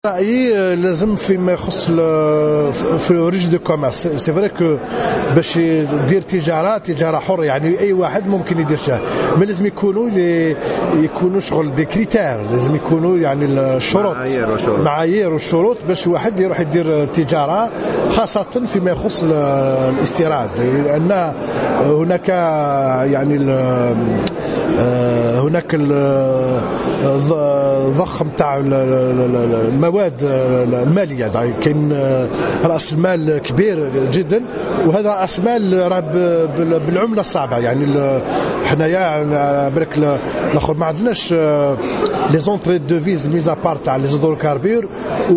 رأيي لازم فيما يخص في ريج دو كوميرس سي فري كو باش يدير تجاره حره، يعني اي واحد ممكن يديرها، ما لازم يكونوا شغل دي كريتير، لازم يكونوا يعني الشروط معايير والشروط باش واحد يروح يدير تجاره، خاصه فيما يخص الاستيراد، لان هناك يعني هناك الضخم تاع المواد الماليه، يعني كاين راس المال كبير جدا، وهذا راس المال راه بالعمله الصعبه، يعني حنايا برك الاخر ما عندناش لي زونطري دوفيز ميزا بار تاع لي زودروكاربور،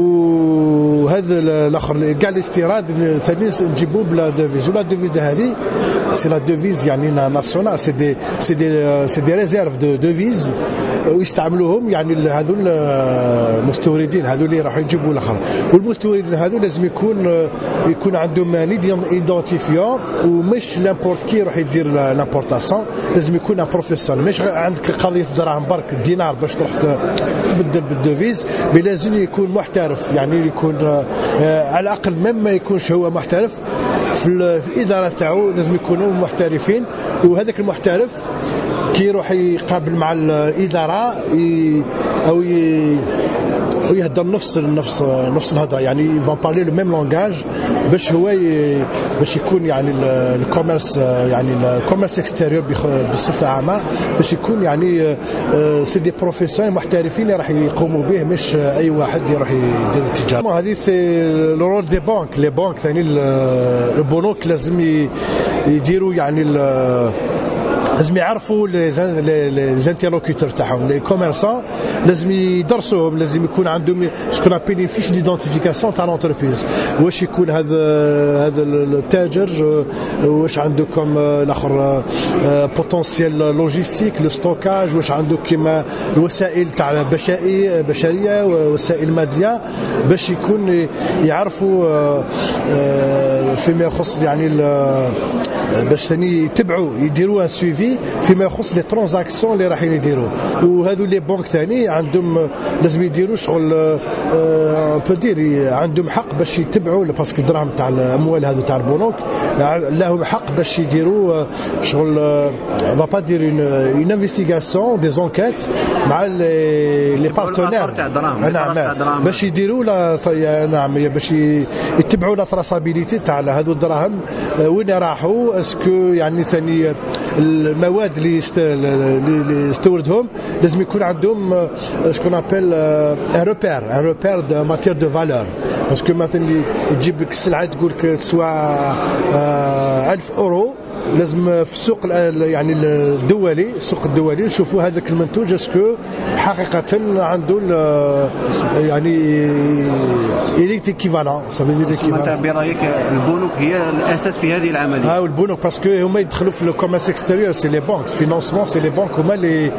وهذا الاخر كاع الاستيراد ثاني نجيبوه بلا دوفيز، ولا دوفيز هذه سي لا دوفيز يعني ناسيونال، سي دي ريزيرف دو دوفيز ويستعملوهم يعني هذو المستوردين هذو اللي راحوا يجيبوا الاخر، والمستوردين هذو لازم يكون عندهم ايدونتيفيون، ومش لامبورت كي يروح يدير لامبورتاسيون، لازم يكون ان بروفيسيونيل، مش عندك قضيه دراهم برك الدينار باش تروح تبدل بالدوفيز، لازم يكون محترف، يعني يكون على الاقل ما يكونش هو محترف في الاداره تاعو، لازم يكونوا محترفين، وهذاك المحترف كي يروح يقابل مع الاداره او يهضر نفس الهضره، يعني يفون بارلي لو ميم لونغاج باش هو باش يكون يعني الكوميرس، يعني الكوميرس اكستيريور بصفه عامه، باش يكون يعني سي دي بروفيسيونيل محترفين اللي راح يقوموا به، مش اي واحد يروح يدير التجاره. هذه سي لو رول دي بانك، لي بانك ثاني البنوك لازم يديروا يعني لازم يعرفوا لي زانتيرلوكيتور تاعهم، لي كوميرسون لازم يدرسوهم، لازم يكون عندهم شكون ابيلي فيش ديدونتيفيكاسيون تاع لونتربريز، واش يكون هذا التاجر، واش عنده كم الاخر بوتونسيال لوجيستيك، لو ستوكاج، واش عنده كيما الوسائل تاع بشريه ووسائل ماديه، باش يكون يعرفوا فيما يخص يعني باش ثاني يتبعوا يديروا سويفي فيما يخص لي ترانزاكسيون اللي رايحين يديروا، وهذو لي بنك ثاني عندهم لازم يديروا شغل بودير، عندهم حق باش يتبعوا باسكو الدراهم تاع الاموال هذو تاع البنوك لهم حق باش يديروا شغل فا با دير اون انفستيغاسيون دي زونكيت مع لي بارتنير، نعم باش يديروا نعم باش يتبعوا لا تراسابيليتي تاع هذو الدراهم وين راحوا، اسكو يعني ثاني المواد اللي يستوردهم لازم يكون عندهم شكون ابل ان روبير دو ماتير دو فالور، باسكو مثلا تجيب لك السلعه تقول لك تسوى 1000 اورو، لازم في السوق يعني السوق الدولي نشوفوا هذاك المنتوج اسكو حقيقه عنده يعني ايكيفالون، برايك البنوك هي الاساس في هذه العمليه؟ البنوك باسكو هما يدخلوا في الكوميرس اكستيريور، سي لي بانك فينانسمون، سي لي بانك هما اللي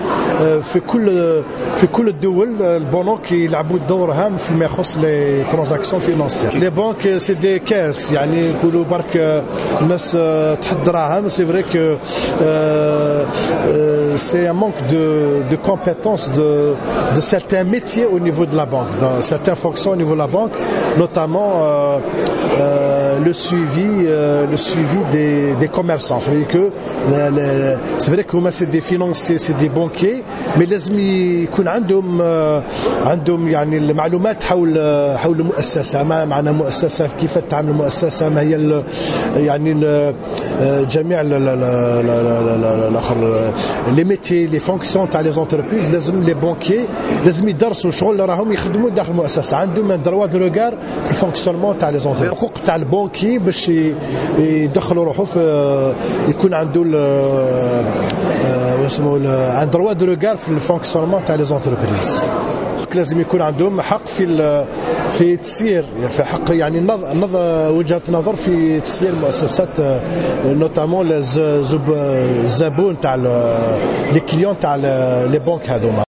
في كل الدول البنوك يلعبوا دور هام فيما يخص لي ترانزاكسيون فينانسيير. لي بانك سي دي كاس، يعني يقولوا برك الناس تحط دراهم، سي فري كو c'est un manque de compétences de certains métiers au niveau de la banque, dans certaines fonctions au niveau de la banque, notamment le suivi des commerçants. C'est-à-dire que c'est vrai que c'est des financiers, c'est des banquiers, mais لازم يكون عندهم يعني المعلومات حول المؤسسة، ما معنى مؤسسة، كيف تعمل المؤسسة، ما هي يعني جميع لي ميتي لي فونكسيون تاع لي زونتربريز، لازم لي بانكي لازم يدرسوا شغل راهم يخدموا داخل المؤسسه، عندهم دروا دو ريغار في الفونكسيونمون تاع لي زونتربريز، الحقوق تاع البانكي باش يدخلوا روحه في يكون عنده واسمو عند دروا دو ريغار في الفونكسيونمون تاع لي زونتربريز، لازم يكون عندهم حق في تسيير، في حق يعني وجهة نظر في تسيير مؤسسات، نوتامون الزبون تاع لي كليون تاع لي بنك هذوما.